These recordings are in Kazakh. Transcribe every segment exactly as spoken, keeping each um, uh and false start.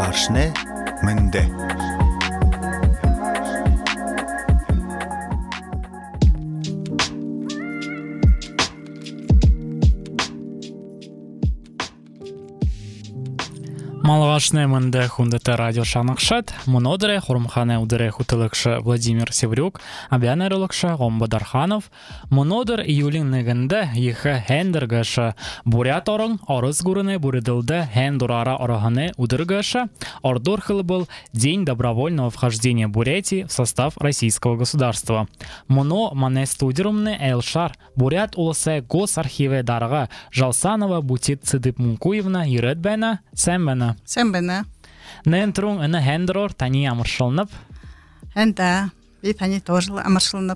Малгашне Менде. Малгашне Менде хундете радио шанакшат, монодре хормхане удере хутылыкшы Владимир Севрюк, абянерылыкшы Гомба Дарханов, монодер июлин негенде ехе хендергышы бурят орын орыз гурыны буридылды хендурара ораханы удыргышы, ордур был День добровольного вхождения Бурятии в состав российского государства. Моно мане студирумны Элшар, бурят улысы госархиве дарга Жалсанова Бутит Цидып Мункуевна Еретбена Сэмбена. Сэмбена. Нэнтрун эна хендерор тани амыршылнып. Хэнда, би тани тоже амыршылнып.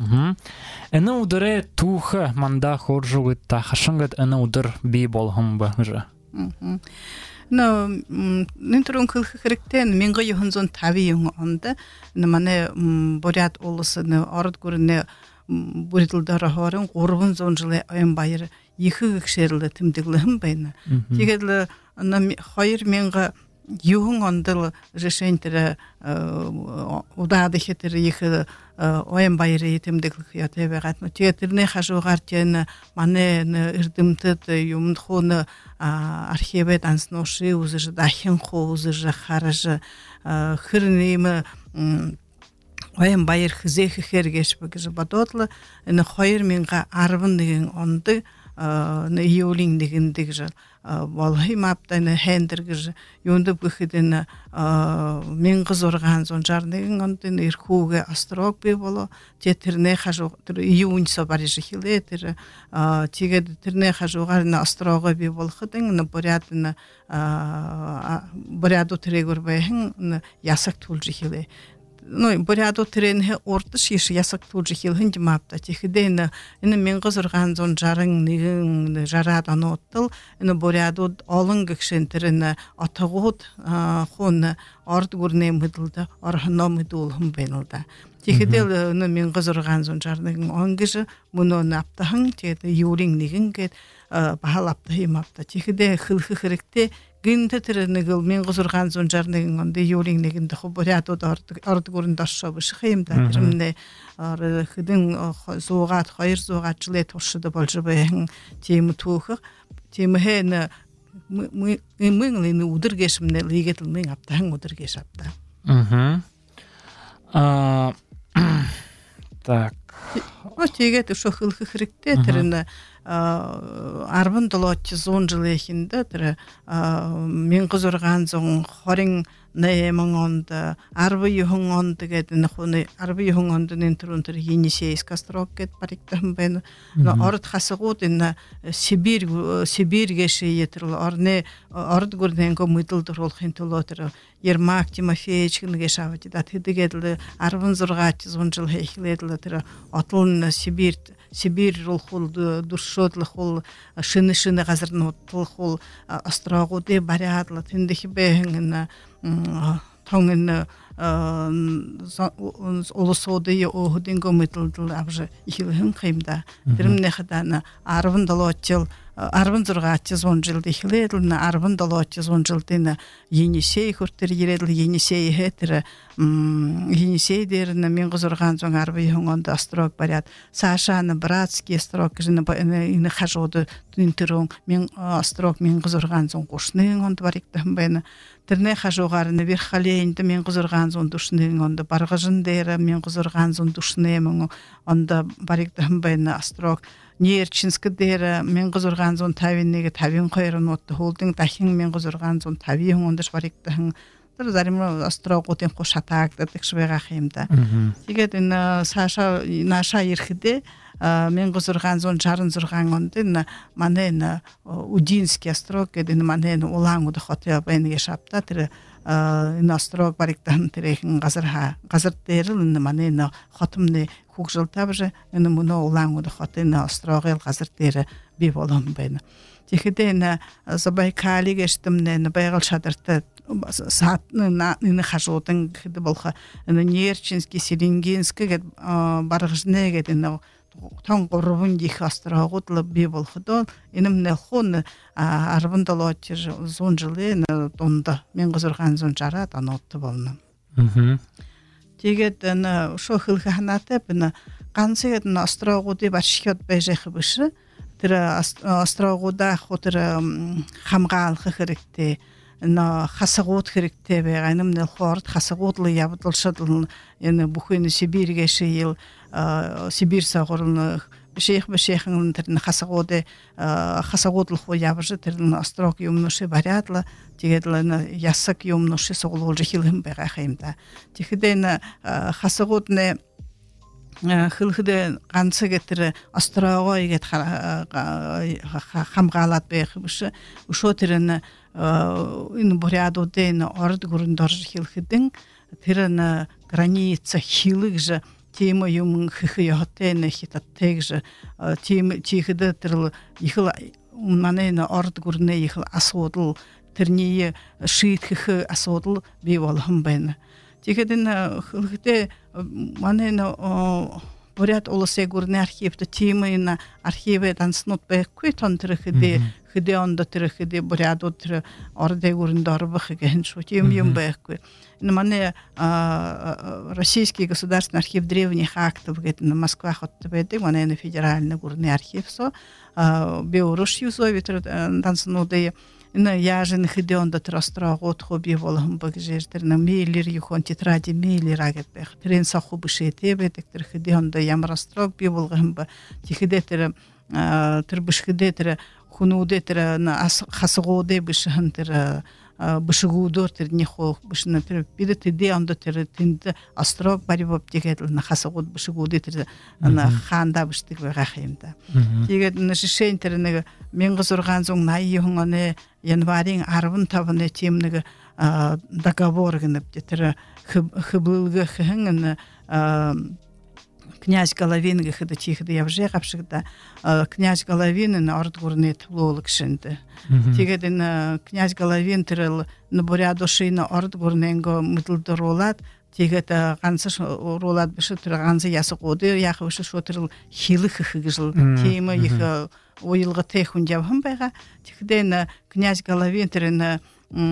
Эна удыры тухы манда хоржугыт та хашынгыт эна удыр би болхымбы жы. Но нэнтрун кылхы хіріктен менгі юхынзон таби юңы онды. Мане бурят олысыны орд көріне буритылдары хорын ғорбын зон жылы ойын байыры ехі кішерілі тімдігліғым байны. Тегедлі хайыр менгі юхын ондылы решентері удады хетері ехі ойын байыры етімдіглі қияты бәғатны. Тегетіріне қажуғар тені мане үрдімтіт юмдхуны архивет ансноши узы жы дахин ху узы жы харыжы хырнеймі ойын байыр хызехі хергеш бігізі бадотлы хайыр менгі арбын деген онды июлин деген дегжі Волхи маптайны хендергіжі юнды бүхідені мен қыз орған зон жарнеген ондын ирхуге астрог бе болу тетерне қажуға июнь собарежі хиле тері тегеді терне қажуғарыны астрога бе болхыдың бурядыны буряду тірегір бәйхін ясак тулжы хиле. Ну, буряду теренге ортыш еші ясак тулжы хилхін демапта. Текідейні, іні мен қызырған зон жарың неген жарадан оттыл, іні буряду олың кікшен терені атығуд қоны орд көріне мүділді, орхына мүділхін бәнілді. Текідейл іні мен қызырған зон жарнығын оңгіжі, мұны аптахын, текеді юрин неген кет, бағал аптахым апта. Текіде қылқы қыректе Гинте теренегил мен гызырган зон жарнеген онды юрин негенде хоборяту орды көрін дашшабы шықайымда. Тірімне хыдың зоғат, хайыр зоғат жылы тошыды болжы бәйін темі туқық. Темі хәйіні мүңлені удыргешімне легетіл мен аптағын удыргеш апта. Так. Тегеті шоқылқы қыректе терені арбын долотчы зон жылы ехінде тірі мен қызырған зон хорин нәйемің онды арбы юхың онды кәдіні құны арбы юхың онды нентірін түрі енесейс кастрок кәд париктахын бәйні орд қасығуд іні Сибир кеші етірілі орны орд көрденгі мұйдылдыр ол қинтылы отыры Ермак Тимофеевичкіні кеші авыды тіді кәділі арбын зұрғатчы зон жылы ехіледілі түрі отылын Сибир Сибир ролхул дуршотлы хул шыны-шыны газырны оттыл хул астрагуды барядлы тіндіхі бәйінгіні тоңыны олысоды оғыдың көмітілділ абжы ихілігін қимда. Дірімне қаданы арбын далуатчыл арбын зұрғатчы зон жылды ихіледіліні арбын далуатчы зон жылдыны енесей көрттір ереділ енесей хетірі енесей деріні мен ғызырған зон арбы еғынғанды астрог баряд. Сашаны братский астрог кіжіні іні қажуды түнтірің мен астрог мен ғызырған зон қошының онды бариктахын бәйіні. Тірне қажуғарыны бір қалейінді мен ғызырған зон дұшының онды барғыжын дәрі мен ғызырған зон дұшының онды бариктахын бәйіні астрог. Нерчинскі дәрі мен ғызырған зон тавиннеге тавин қойырын отты холдың тахин мен ғызырған зон тавин ондыш бариктахын. Тір зарымы астрог отен қошатақты тікшібеға қиымда. Тегеді Саша наша ерхіде мен ғызырған зон жарын зұрған онды мане Удинский астрог кеді мане олаң ұды қоты бәйінге шапта тірі астрог бариктахын тірекін ғазырға ғазыр дәріл мане қотымны хук жылтабыжы эне муну улаңуды хотыны астрогел газыр дері би болом бәйні. Текеде Забайкали кештімне байгал шадырты саатны ны хажудың кеді болха Нерчинский, Селенгинский барғыжны кеді тон горбун дих астрагутлы би болходон инем нелхон арбын долотчы зон жылы тонда мен кызырган зон жара танотты болны. Тэгээд н шо хылханаты бина ганцэгэд н астрагуды башхот бежэх бишэ тэр астрагуда хотэр хамгаалах хэрэгтэй на хасагууд хэрэгтэй байгаа юм нэл хорд хасагуудлы явдалшдл энэ бүхэн Сибирьгээ шийл Сибирь сагурн бишэх бишэхэн тэр хасагууд хасагуудлах явж тэр острог юмнуши бариадла тэгээд л ясак юмнуши сугуулж хилхэн байгаа юм да. Тэгэхдээ энэ хасагуудны хылхдэ ганцэг тэр острогоо игээд хамгаалаад байх биш өшөө тэр энэ энэ бурядуудын орд гүрэнд орж хэлхэдэн тэр энэ граница хилэгж тийм юм хихётэн хитаттэгж тийм чихэдэ тэр их манай орд гүрнэ их асуудал тэрний шийтгэх асуудал бий болгон байна. Тэгэхээр энэ хөлхтэй манай бурят улсын гүрний архивд тийм энэ архивэд анснууд байхгүй тон тэр хэдэ хэдэ онд тэр хэдэ бурядууд тэр ордын гүрэнд орбох гэн шүү тийм юм байхгүй. Энэ манай Российский государственный архив древних актов гэдэг на Москва хоттой байдаг манай федеральный гүрний архив со Беларусь юзови тэр данснуудын энэ яажин хэдэ онд тэр острогууд хобби болгон багжэр тэр мейлер юхон тетради мейлер агад байх тэрэн саху бишэтэй байдаг тэр хэдэ онд ямар острог би болгон ба тэгэхдээ тэр тэр бишгэдэ тэр хүнүүдэ тэр хасгуудэ бишхэн тэр бишгүүдөр тэр нихо бишнэ тэр бид тэдэ онд тэр тэнд острог барибоб тэгээд хасгууд бишгүүдэ тэр хаанда бишдэг байгаа юм да. Тэгээд шишэн тэр нэг мянга зургаан зуун найхан оны январийн арван тавны тийм нэг договор гэнэ тэр хбылгхэн князь Головин гэхэд чихдэ явжээ гавшигда князь Головин н орд гүрний төвлөлг шиндэ. Тэгээд энэ князь Головин тэр нбурядушийн орд гүрнэнго мэдлдөрүүлээд тэгээд ганц руулаад биш тэр ганц ясгууд яах вэ шүү тэр хилэх гэж тийм их уйлгатай хүн явхан байгаа. Тэгэхдээ энэ князь Головин тэр энэ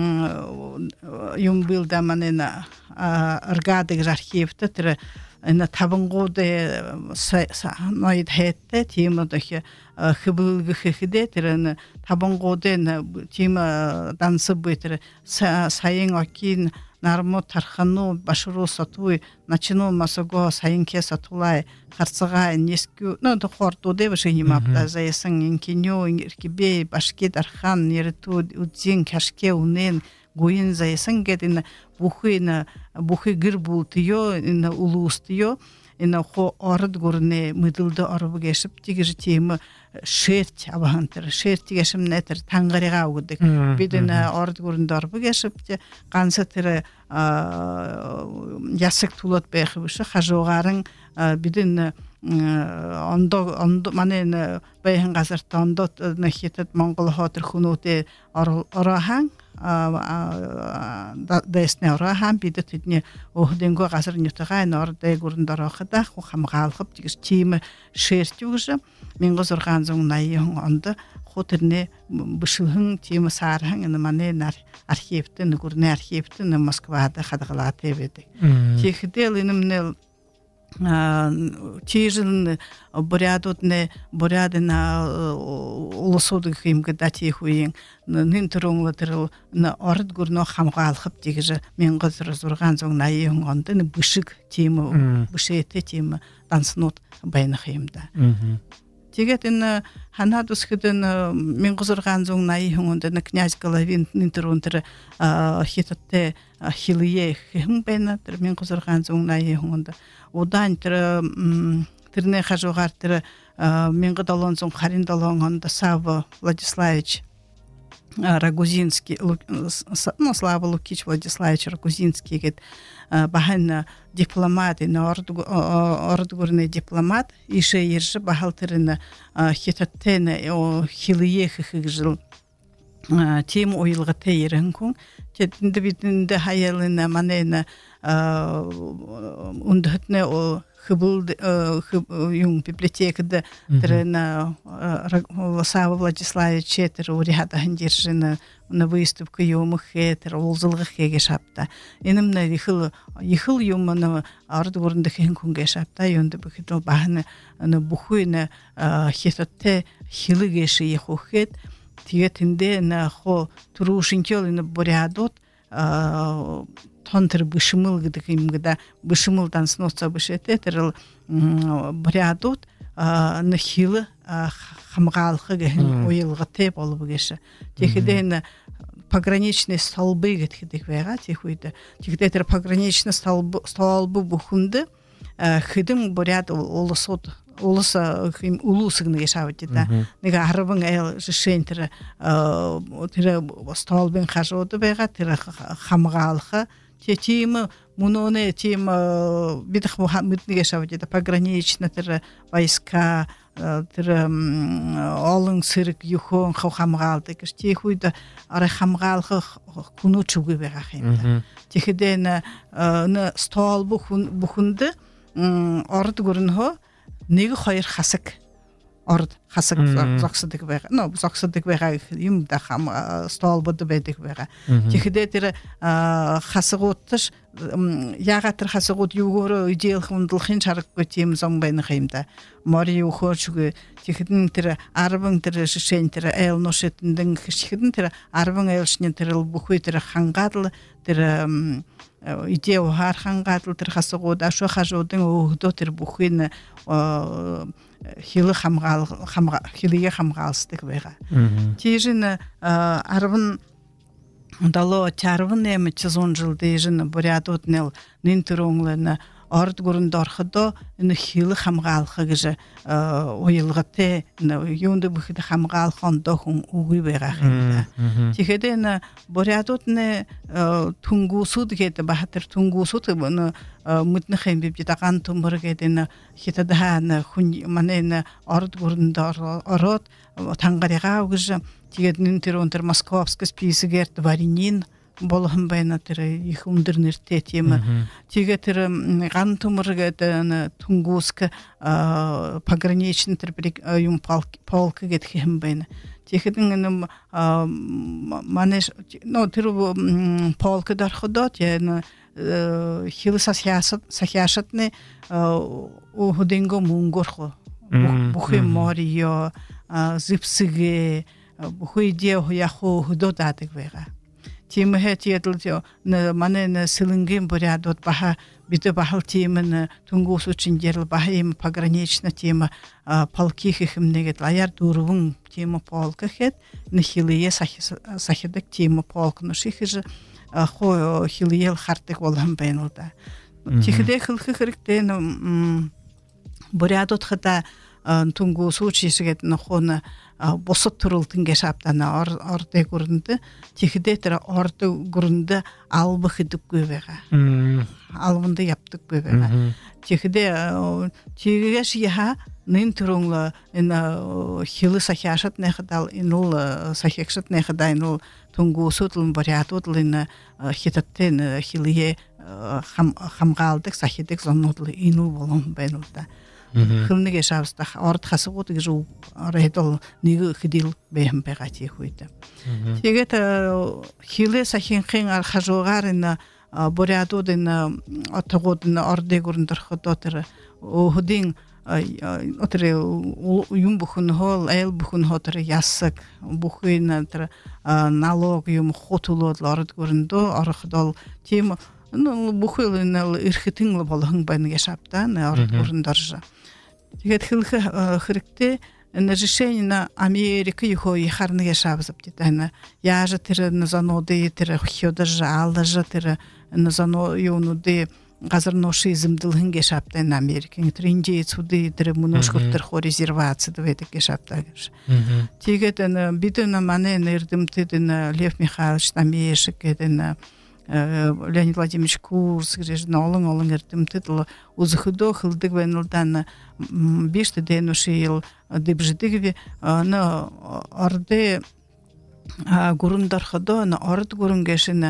юм бил да манена аргадыг архивт тэр энэ тавангууд ноёд хэттэй тийм одох хбэлгэхэдэ тэр энэ тавангуудын тийм данс битэр саян окин нармо тархану башруу сатуй начну масаго саянке сатулай харцага нискю ну то хортуде башимапта заясан инкинё иркибе башки дархан нерту удзин кашке унен гуин заясан гэдэн бүхэн бүхэ гэр бултыё энэ улустыё энэ хо орд гүрнэ мэдлдэ орб гэшп тигэж тийм шэрч авахантэр шэрч гэшм нэтэр тангарыга өгдөг бид энэ орд гүрэнд орб гэшп ганц тэр ясак тулот байх биш хажуугаарн бид энэ ондо ондо манай баян газарт ондот нэхитэд Монгол хотер хүмүүстээ ороохан дэснэ ороохан бид тэдний өхдөнгөө газар нутгаа нордэ гүрэнд ороохдаг хамгаалах гэж тийм шэрч үгш мянга зургаан зуун наян онд хотэрнэ бишхэн тийм саархан энэ манай архивт гүрний архивт Москвад хадгалаатай байдаг. Тэгэхдээ энэ чижин бурядуудны бурядна улсуудын юм гэдэг хуйн нэн төрөнгө тэр орд гүрнөө хамгаалах гэж мянга зургаан зуун наян онд бишг тийм бишээтэй тийм данснууд байх юм да. Тэгээд энэ ханаад үсгэдэн мянга зургаан зуун наян онд князь Головин нэн тэр хитатэ хилие хэм байна тэр мянга зургаан зуун наян онд удаан тэр тэрний хажуугаар тэр мянга долоон зуун харин долоон онд Сава Владиславич Рагузинский ну Слава Лукич Владиславич Рагузинский гэд бахан дипломат энэ орд гүрний дипломат ишээ ирж бахал тэр хитаттэн хилие хэгжил тийм уйлгатай ирэнхүн тэнд бидэнд хаялна манайна ундхтне о хыбыл юм библиотекада трена Васава Владиславович тер уряда хандиржина на выставку юмхе тер улзылгы хеге шапта. Энемне ихыл ихыл юмны арды урында хен күнге шапта. Йонда бихитол бахны аны бухуйна хетатте хилыгеши яхухет. Тиетинде на хо турушинкел на борядот тонтер бышымыл гдыкимгда бышымылдан сноца бышете терл борядот на хилы хамгалхы ген ойылгыте болуп кеше. Техиден пограничный столбы гетхидик вега техуйда. Техидер пограничный столбы столбы бухунды хидим боряд олосот улуса хим улусыгны яшавыт да. Нега арбын эл жишентер тире столбын хажоды вега тире хамгалхы тема муноне тема бидх мухаммедни яшавыт да пограничный тире войска тире олын сырык юхон хамгалды кеш техуйда ара хамгалхы куну чугы вега хим. Техиден на стол бухунды орд гөрнхө неге хайр хасык орд хасык заксыдык вега но заксыдык вега юм да хам стол буды бедик вега техиде тире хасыготтыш ягатыр хасыгот югоры идеал хундлхин чарык көтем зомбайны хаймда мари ухочугы техидин тире арбын тире шишен тире эл ношетиндин хишхидин тире арбын элшнен тире бухуй тире хангадлы тире идея хархангатл тер хасгод ашо хажодын өгдө тер бухын хилы хамгал хамга хилие хамгалстык вега. Тижин арбын дало чарвын эми чизон жылды жин бурядотнел нинтроңлена орд гурундархыда ны хилы хамгалхы гыжы ойылгыте юнды бухыда хамгалхан дохун угуй вега. Тихеден бурядотне тунгусуд гете бахатыр тунгусуд бны мытны хэм бибдаган тумбыргеден хитадана хун манен орд гурундар ород тангарыга гыжы тигеднин теронтер московский списыгер варинин болхым байна тире их ундернерте тема тигетер ган тумыргеден тунгуск пограничный терприк юм полк гетхем байна. Техидин манеш но тиру полк дарходот я хилы сахясат сахяшатне у ходинго мунгорхо бухи морио зипсиге бухи дeo яхо ходотатик вега. Тим хэтиэтлтё на мане на сылынгим борядот баха бите бахал тимэн тунгус учин дерл бахим погранична тема полких ихмнегет лаяр дурвун тема полка хэт на хилие сахидак тема полк но шихже хо хилиел хартык болам бенолда. Тихде хылхы хырыктен борядот хата тунгус учисигет на хона босот турултын гешаптана орды гурунды тихде тера орды гурунды албы хидик көбега албынды яптык көбега тихде тигеш яха нин турунла ина хилы сахяшат нехдал инул сахекшат нехда инул тунгусутлын борятутлы ина хитаттен хилие хам хамгалдык сахидик зонутлы инул болон бенулда. Хылныге шавста орд хасыгот гжу редол ниги хидил бэм бэгати хуйта. Тегет хиле сахинхин ар хажогарына борядодына атагодына орде гурндар хототер охдин отре юм бухун хол эл бухун хотер ясак бухуйна тер налог юм хотулод орд гурндо архдал тем ну бухуйлын ирхитин болгон бан яшапта на орд гурндаржа. Тегет хилхы хырыкте на решение на Америка его и харны яшабзап титана яжа тер на заноды тер хёдажа алажа тер на зано юнуды газар ношизм дылгын яшапта на Америка тринде суды тер муношкур тер резервация девет яшапта. Тегет на битuna мане нердим теден Лев Михайлович Намешек еден Леонид Владимирович Курс, грежно олон олон эртим титул узыхудо хылдык венылдан биште денушил дебжидиги на орде гурундар ходо на орд гурунгешина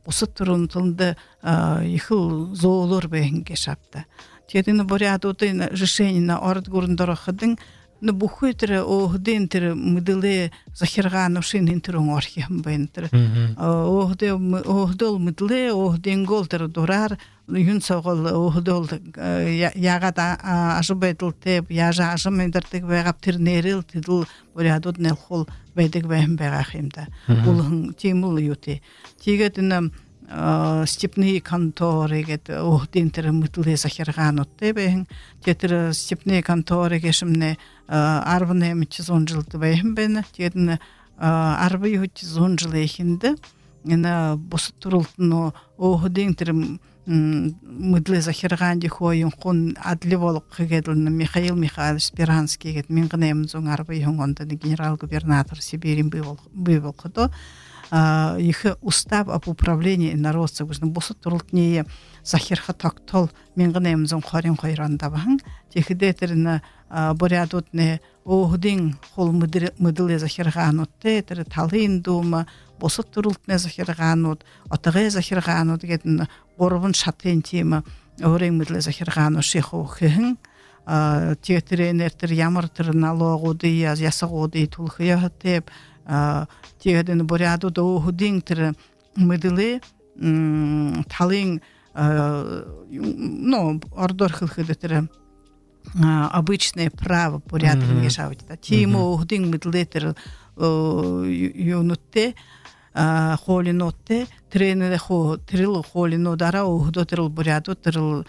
бусыт турунтылды ихыл зоолор бэхинге шапта. Тедин борядуты решение на орд гурндорохадын на бухытре охдин тер мыдыле захиргану шинин турун орхим бентер. Ohde ohdol мыдыле охдин голтер дурар юн согол охдол ягата ажбетл теп яжа ажмендертик вегап тернерил тидл борядут нелхол бедик бэхим бэгахимда. Улхын тимул юти. Тигетин степные конторы гет охдин тер мыдыле захирганут тебен тетер степные конторы гешимне арвне мичзон жылды бэхим бен тедин арбы ютизон жылехинде на босутурултно охдин тер мыдлы захирганди хойын хон адлеволық гедилн Михаил Михайлович Спиранский гет мен гынем зон арбы юнгонда генерал-губернатор Сибирин бывал бывал кото их устав об управлении народцев бусны босутурултне захирха токтол мен гынем зон хорин койранда бахан техидетерне борядутне охдин хол мыдлы захирганут тетер талын дума босутурултне захирганут атагы захирганут гетин горбун шатын тема орен мыдлы захиргану шиху хин театренертер ямартер налогуды ясагуды тулхыя теп тегеден боряду до охдин тер мыдлы талын ну ордор хылхыдетер обычное право порядок решать. Тимо охдин мыдлы тер юнутте холинотте тренер хо трил холино дара охдо трил буряду трил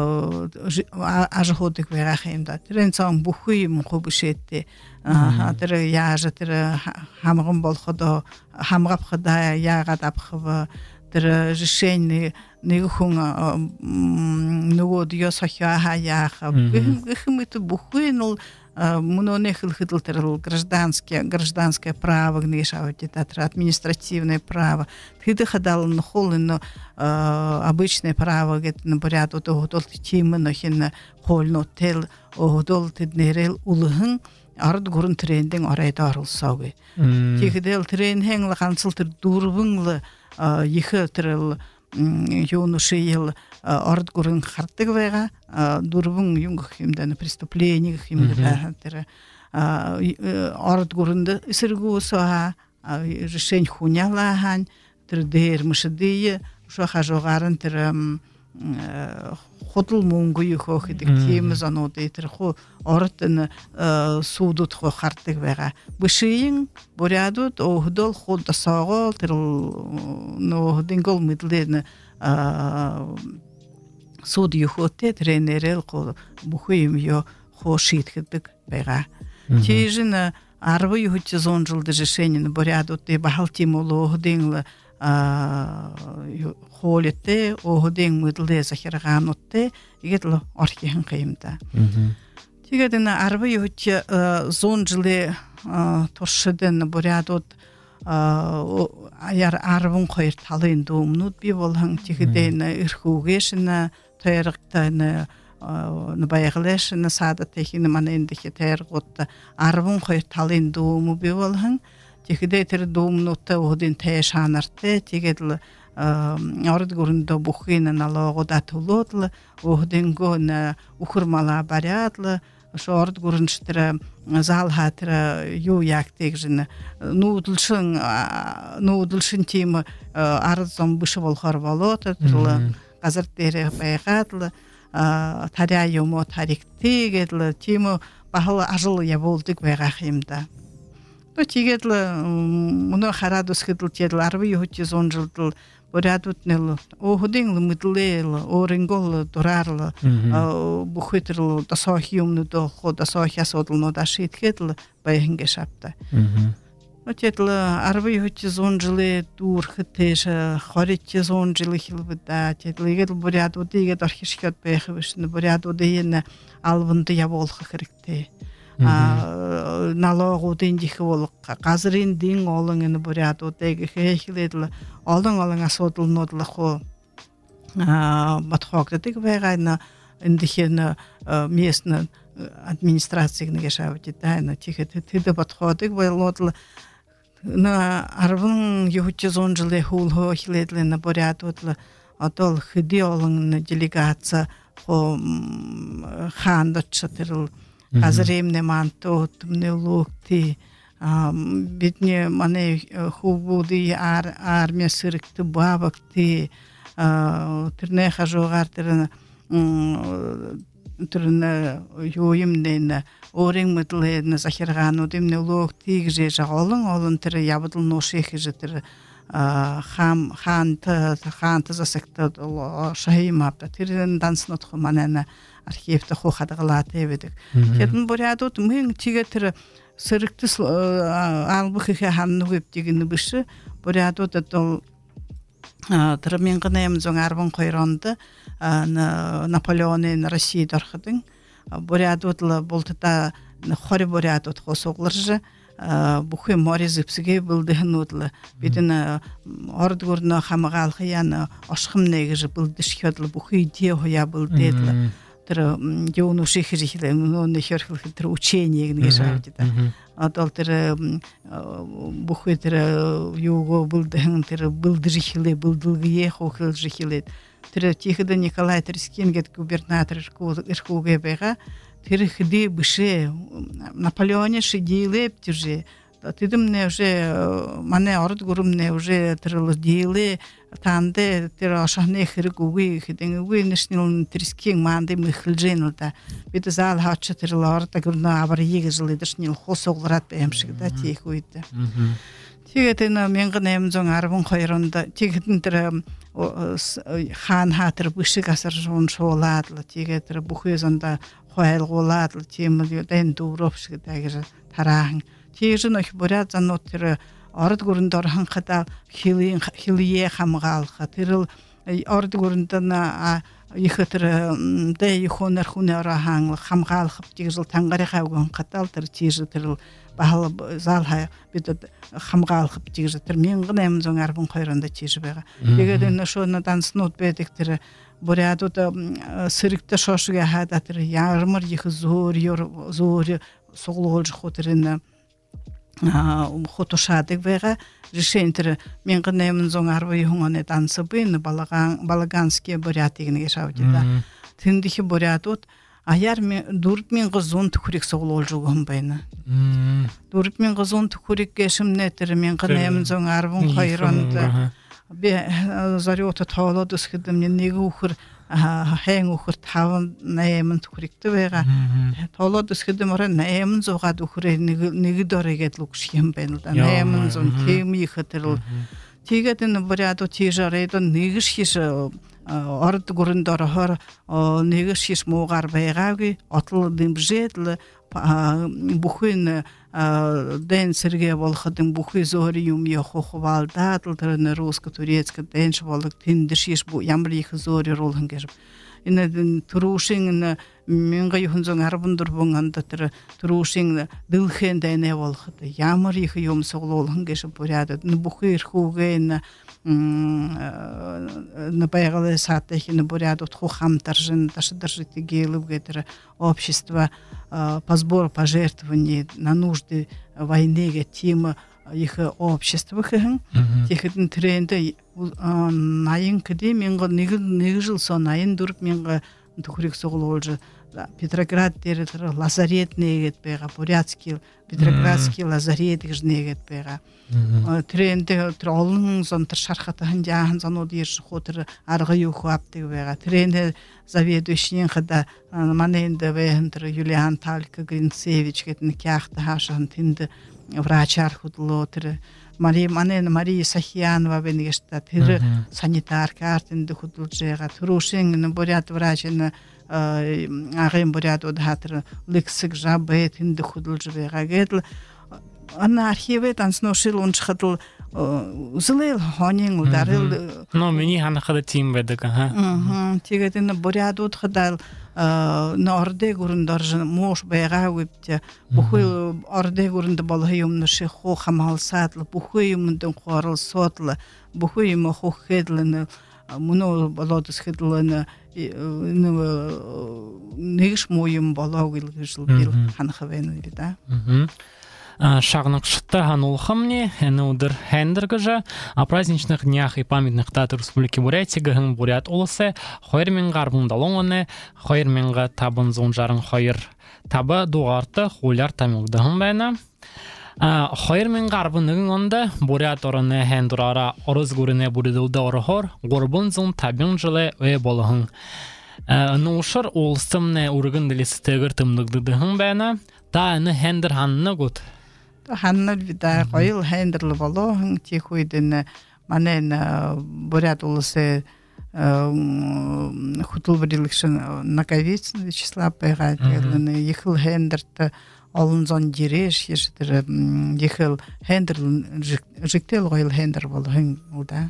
ажходик верахимда трен сам бухуим хобушетте атер яжа тер хамгам болходо хамгап хада ягат апхва тер решение нэгхэн нөгөө диосахя хаяха гхмит бухуинл Мнонехил хитлтерл гражданское гражданское право гнешавать это административное право. Ты ходал на холлино обычное право get на порядок того толти тимы нахин холно тел оhdol теднерел улхын ард гурын трендинг арайда арылсауы. Тигдел трен хенгла хансылтыр дурвыңлы ехетрел юношеел орд гурын хартыг байгаа дурвын юнгх юмдан преступление химдэ тэр орд гурынды эсэргүүсаа решень хунялаган тэр дээр мшдые шоха жогарын тэр хотл мөнгө юхох гэдэг тийм занууд тэр ху ордын судууд ху хартыг байгаа бишийн борядууд охдол худ саогол тэр нөө дингол мэдлэн суд юхотэ тренерэл ху бүхэм ё ху шитгэдэг байгаа тийжин арвы юхт зон жылды решение борядууд бахалтим олохдин холете охдин мэдлэ захиргаанутте игэл орхихан кайымда. Тэгээд энэ арвы юхт зон жылы туршидэн борядууд аяр арвын хоёр талын дуумнууд би болхан тэгэдэн эрхүүгээшнэ тойрогтой нбаяглэшнэ саадат техин манэндихи тойргууд арвын хоёр талын дууму би болхан тэгэдэ тэр дуумнуудтай охдин тайшаанартай тэгээд л орд гүрэндө бүхин налогуда тулуудл охдингөө ухурмала баряадл шорд гүрэнчтэр зал хатра юу ягтыг жин нүүдэлшин нүүдэлшин тим арзом биш болохоор болоод тэр газар дээр байгаад таря юм тарихтэй гэдэл тим бахал ажил явуулдаг байгаа юм да. То тэгээд мөнө хараад үсгэдэл тэгэл арвы юхт зон жилдэл борядууд нэл охдин мэдлэл оронгол дураарл бүхэтрл дасох юмнууд хоо дасох асуудалнууд ашигтгэл баянгэ шапта. Өтөл арвы юхт зон жилэ дүүрхэтэш хорит зон жилэ хэлбэда тэглэгэл борядууд игээд орхишгэд байх вишнэ борядууд энэ алванд явуулах хэрэгтэй. налогуудын дэх бол газрын дин олон энэ бурядуудыг хэхлэдэл олон олон асуудалнууд л хоо батхогддаг байгаа энэ эндхийн местная администрацийг нэг шавж дайна тэгэхэд тэд батходаг болоод на арвын юхучыз он жылы хулхо хиледле на борятутлы атол хиди олың делегация хо хандатша тырыл казыремне мантот мне лукти битне мане хубуди ар армия сырыкты бабакти тирне хажогар тирне тирне юйымден орeng мытлы захиргану демне лукти гже жаголын олын тир ябыдыл ношех же тир хам ханта ханта засекта шахимапта тирен данснот хманана архивта хо хадгалаты ведик кетин борядут мын тигетир сырыкты албы ханны көп дегени бышы борядут тол тирмен гынем зоң арбын койронды Наполеонын Россия дархыдың борядутлы болтыта хори борядут хосоглыржы бухы море зыпсыге булдыгынутлы бидин ордгурна хамагалхы яны ашхым негежи булдышкадлы бухы идея хоя булдетлы тыр жону шихирихле ну нехерхл тыр учение гнежавдита атал тыр бухы тыр юго булдыгын тыр булдырихле булдылгые хохыл жихле тыр тихида Николай Трескингет губернатор Иркуге бега тирхиди быше Наполеоне шидиле птиже тидимне уже мане орд гурумне уже тирл диле танде тир ашахне хиргуги хиден уи нешнил Трескинг манде михилженута бит зал хача тирлар та гурна абар егизли дешнил хосоглрат бемшигда тихуйда тигетена менгнем зон арбын койронда тигетин тир хан хатыр бышы гасыр жон шоладлы тигетир бухызанда хойлголадлы темил ден дуровшиг дагыр тараң тижин ох бурят занотыр орд гурундар ханката хилин хилие хамгалха тирил орд гурундана ихтер дэ ихонер хунера ханг хамгалх тигжил тангары хавган каталтыр тижитирил бахал залха бит хамгалх тигжитир мен гынем зоң арбын койронда тижбега дегеден ошоны данснут бедиктир бурядут сырыкта шошуга хадатыр ярмыр их зор юр зор соглолж хотерин хотошадык вега решентер мен гынем зоң арбы юнганы дансы бин балаган балаганские бурятыгыны шавдида тиндихи бурядут аяр мен дурт мен гызон түкүрек соглолж жугун байна дурт мен гызон түкүрек кешимне тир мен гынем зоң арбын койронда бе зарёта таалады скидем неге ухыр хэн ухыр таван наемын түкүректе вега таалады скидем ора наемын зогад ухыр неге неге дорегет лукшем бенда наемын зон кеми хатырыл тигетен буряду тижарейдон неге шиш орд гурундар хор неге шиш могар байгааги атлы димжетлы бухын дэн сэргэ болохдын бухы зори юм я хохвалда тылтырны русско-турецко дэнш болдук тиндишиш бу ямар их зори ролган гэр ин турушин менга юхунзон арбунdur бунганда тыр турушин дылхэн дэне болохд ямар их юм соглолган гэш поряд бухы ирхуген на байгалы сатэх на поряд отху хамтаржин ташдыржити гелып гетер общество по сбору пожертвований на нужды войны тема их общества хэн техен тренде найын кеде менга неге жыл сон найын дуруп менга түкүрек соглолжу Петроград деритер лазарет негет бега бурятский Петроградский лазарет негет бега тренде троллун зонтер шархатан жахан занодир хотер аргы юху аптык бега тренде заведующий хада маненде вентер Юлиан Талька Гринцевич кетин кяхта хашан тинде врачар худлотер Мария Манен Мария Сахиянова бенешта тир санитар картинде худлжега турушин бурят врачын агым бурят одхатыр лексик жабет инде худлжега гетл ана архиве тансношил он чхатл злел хонин ударил но мени хана хада тим ведек ага тигетин бурят одхадал на орде гурундаржы мош байга өпте бухы орде гурунда балгыйымны шехо хамалсатлы бухы юмдын корыл сотлы бухы юм хохедлыны муну балодыс хедлыны негиш моюм балагыл жыл бил ханхавен да Шагныкшытта ханулхамне, энудер хендергажа, о праздничных днях и памятных дат Республики Бурятия гын Бурят улысы, хойр менгар бундалонгоне, хойр менга табын зонжарын хойр таба дуарты хуляр тамилдыгын байна. Хойр менгар бундыгын онда Бурят орыны хендурара орыз гүріне буридылды орыхор, горбун зон табын жылы өй болығын. Нушыр улсымны ургын дилisi тегір тымдыгдыгын байна, та әні хендер ханны гуд. Ханна да койл хендерлы болоң тихуйдын манен Бурят улысы хутул бриликшин Наковицын Вячеслав Байгайлын ехил хендерті олынзон дереш ешітір ехил хендер жиктел койл хендер болоң уда.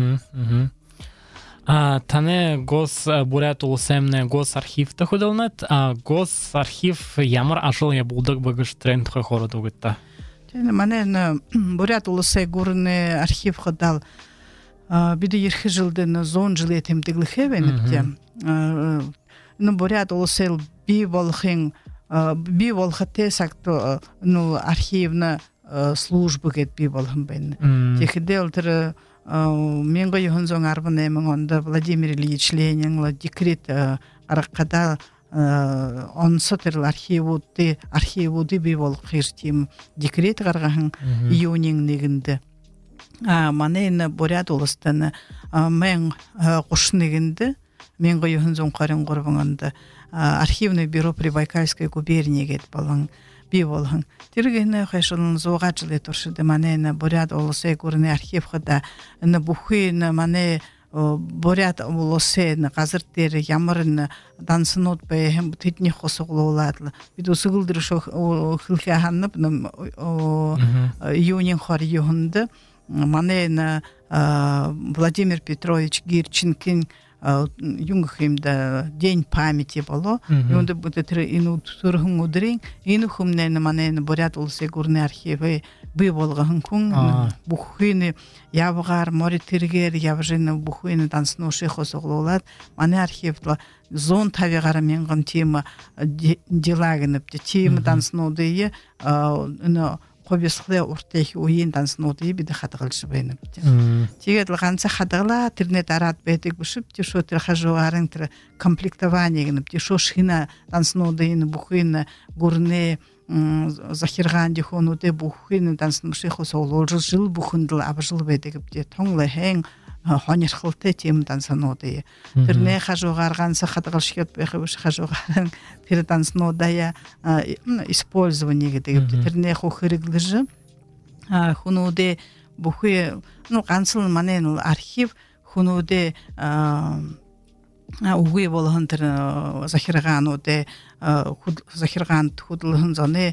Тане гос Бурят улысемне гос архивта худылнат, а гос архив ямар ашыл я булдык багыш тренд хороду гытта. Манен Бурят улысы гурны архив ходал биде ерхи жылдын зон жыл етемдігліхе веніпте. Ну Бурят улысы би волхын би волхате сакто ну архивна службы гет би волхын бен. Техиде олтыры мен гойын зон арбын эмің онда Владимир Ильич Ленин декрет араққада онсы тіріл архивуды архивуды бей болып қиыртем декрет қарғағын июнин негінді. Манайны Бурят улыстаны мен құш негінді мен гойын зон қарын құрбыңынды архивный бюро Прибайкальской губернии гет балың бей болғын. Тергені қайшылын зоға жылы тұршыды манайны Бурят улысы көріне архив қыда бұхыйны маны Бурят улысы қазірттері ямырын дансын отбай hem тетіне қосығылы оладылы. Бид осығылдыры шо хылхи аханып июнин қор юхынды манайны Владимир Петрович Гирченкин юнгхимда день памяти было, и он будет ину тургун удрин, ину хумнен манен Бурят улысы гурны архивы бы болган кун бухыны явгар моритиргер явжыны бухыны дансноши хосоглолат, мане архивла зон тавигара менган тема делагынып тема данснодые ну Хоббислы уртехи уйын данснодые биде хатгалшы беніп. Тегет лганца хатгала тирнет арат бетик бушып, тишо тир хажуарын тир комплектование геніп, тишо шхина данснодыйны бухыны гурны захирган дихонуде бухыны дансноши хосоглол жыл бухындыл абжыл бетик де тоңлы хең хонерхылты тем данснодые. Тирне хажуарганца хатгалшкет бехыбыш хажуарын тир данснодая использование гетик тирне хохыриглыжы хунуде бухы ну ганцыл манен архив хунуде угуй болгон тир захиргануде захирган худылын заны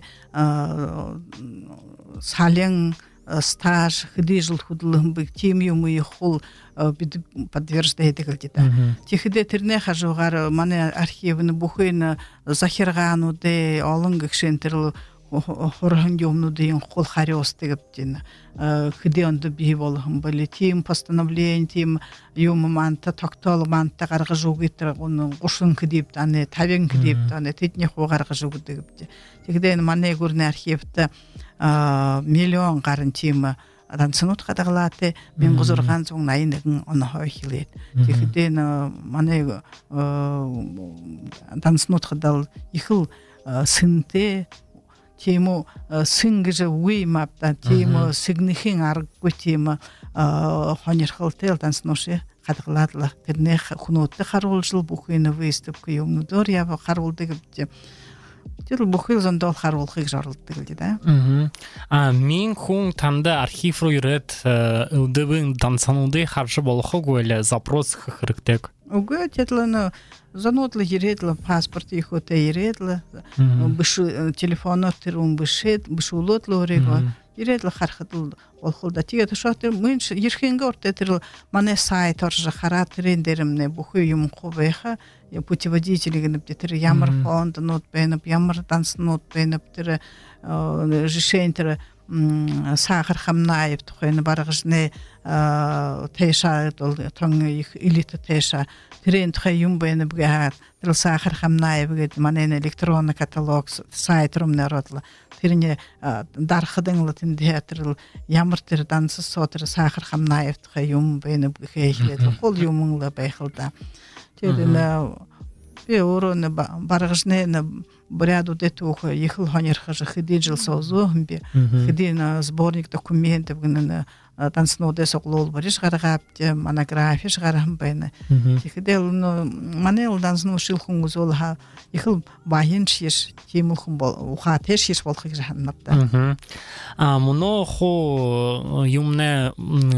сален стаж хидижил худылын бик тем юмы хул бид подтверждает где-то. Техиде тирне хажугар мане архивны бухыны захиргануде алынгыкшентирл хорхан юмнудын хул хариос дегептин. Хиде онды би болгон были тем постановление тем юмманта токтол манта гаргыжу гитер onun кушын кидип таны табен кидип таны тетне хугаргыжу дегепти. Техиде мане гурны архивте миллион гарын тема данцынут кадагылаты мен гузурган соң найнын оны хойхилет. Техиде мане данцынут кадал ихил сынте тему сынгыжы уймапта тему сыгнихин аргы тема хонерхалтел данцыноши кадагыладылар. Тирне хунутты харулжыл бухыны выставка юмнудор я харул дегепти. Тел бухыл зондол харул хиг жарылды да. А мен хун танда архив ройрет удыбын данцануды харшы болохо гөле запрос хырыктек. Угы тетланы занотлы еретлы паспорт ихоте еретлы бышы телефоны тирун бышет бышулотлы орего еретлы хархатыл олхулда тиге тошатыр мен ерхенге ортетир мане сайт оржа характерендеримне бухы юм кобеха путеводители генеп тир ямар фонд нот бенеп ямар данс нот бенеп тир решентер Сахар Хамнаев тухайны баргыжны теша тон их элита теша трен тухай юм бэйны бгахар тыл Сахар Хамнаев гэд манен электронный каталог сайт румны родлы тэрне дархадың латын театр ямар тэр дансы сотыр Сахар Хамнаев тухай юм бэйны бгахар хол юмыңла байхылда тэрне бе ороны баргыжны Бряду детуха ехал ханерхажа хидин жил созу хмбе хидин сборник документов гнена танцно десоклол бариш гарагапте монография шгарам байна тихдел манел танцно шилхун золха ехал баhin шиш тимухун бол ухатеш шиш болох жахнапта а моно хо юмне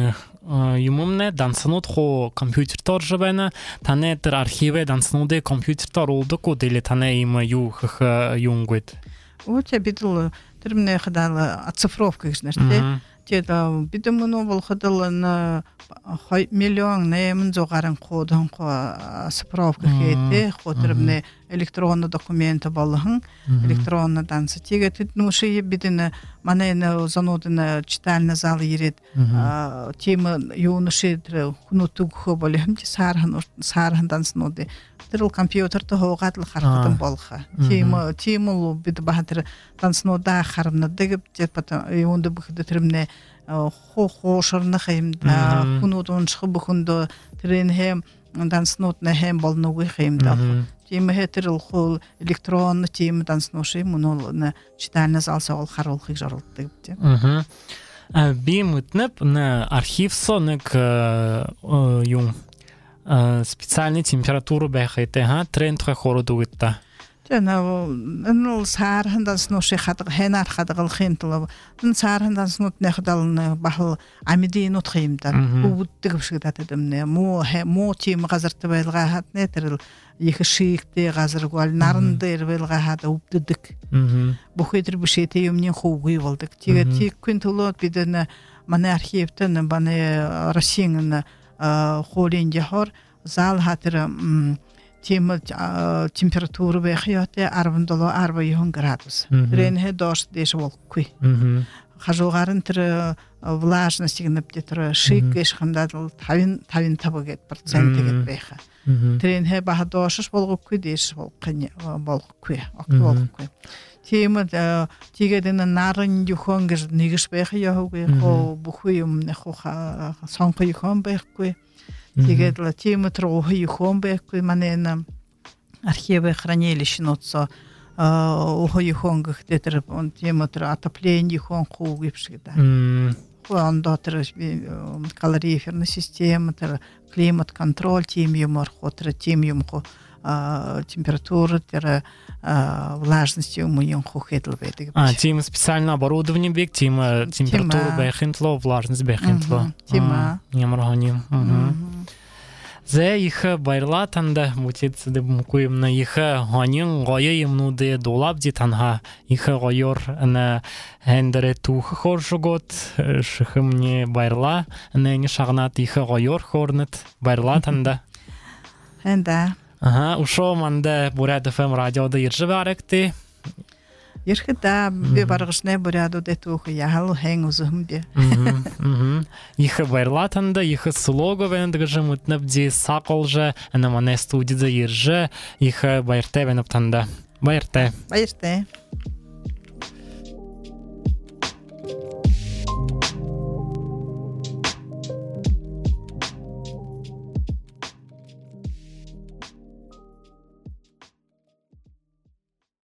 юмумне данснот хо компьютер жабена тане тер архиве данснуде компьютер олду ко дели тане има ю хх юнгвет у тебя битл термне хадала оцифровка гнаште теда бидемно бол хадала на миллион немен зогаран кодан ко оцифровка хете хотермне электронный документы балгын электронный дансы теге тнуши бидене манена занодына читальный зал ерет тема юноши хунутуг хоболем ти сархан сархан данснуде тирл компьютерто хогатл хархатан болха тема тема бид бахатыр данснуда хармна дегеп тепата юнды бухды термне хо хошарны хемда хунудун шхбухундо трен хем данснутна хем болнуг хемда тема хетерл хол электронный тема данснуши мунол читальный зал сол харулхыг жарылды деп. Мм. А би мутнеп на архив сонек юм специальный температуру бахайте ха тренд хороduгта. Тэна нол сархан данснуши хатаг хенар хатагал хентл н сархан данснут нэхдал бахал амидинут хемда буддаг бишгдат эдэмне мо мо тема газарт байлга хатне тэрл их шийгтэй газар гол наран дээр байлга хад өвддөг. Бухэтэр бишэтэй юмны хуугүй болдог. Тэгээд тиккүн төлөд бидэн манай архивтэн баны Россиянын хоолинде хор зал хатэр тема температура бэхяте арвандало арвайон градус. Ренхэ дождь дэш волкуй. Хажугарын тэр влажность гэнэптэ шик гэш хандадал тавин тавин табагет процент гэт бэха. Тренхэ бахадошш болгокуй дэш волкны болгокуй актуалкуй. Тема тигэдэн нарын юхон гэж нэгш бэха яхуй хо бухуй юм нэх ха сонхо юхон бэхкуй. Тэгээд ла тема трохи юхон бэхкуй манена архивы хранилищ ноцо ого юхон гэхтэр он тема тра отопление юхон хуг ипшгда. Он дотер калориферная система, климат контроль тем юмор хотра тем юмхо температура тера влажность ему юмхо хетл бедик. А тема специальное оборудование бег тема температура бэхинтло влажность бэхинтло. Тема. Ямарганим. Зе их байрлатанда мутит де мукуем на их ганин гаем ну де долап ди танха их гайор на хендере тух хоршгот шхмне байрла не не шагнат их гайор хорнет байрлатанда хенда ага ушо манда бурад фм радиода иржбаректи Ерхта би баргышне буряду де тух яхал хен узумбе. Мм. Их байрлатанда их слоговен дгжмут набди саколже на мане студия ирже их байрте венаптанда. Байрте. Байрте.